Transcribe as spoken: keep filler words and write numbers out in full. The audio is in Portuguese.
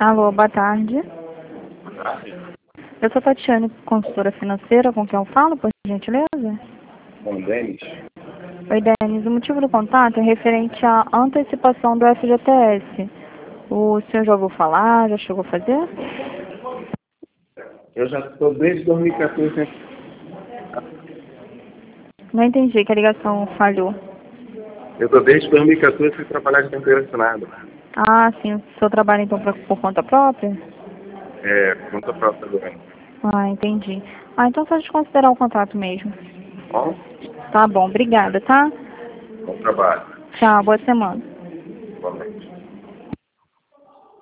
Alô, boa tarde. Boa tarde. Eu sou Tatiane, consultora financeira, com quem eu falo, por gentileza? Bom, Denis. Oi, Denis. O motivo do contato é referente à antecipação do F G T S. O senhor já ouviu falar? Já chegou a fazer? Eu já estou desde dois mil e quatorze. Não entendi, que a ligação falhou. Eu estou desde dois mil e quatorze sem trabalhar de carteira assinada. Ah, sim. O senhor trabalha então pra, por conta própria? É, conta própria do ano. Ah, entendi. Ah, então só desconsiderar o contrato mesmo. Bom, Tá bom, obrigada, tá? bom trabalho. Tchau, boa semana. Boa noite.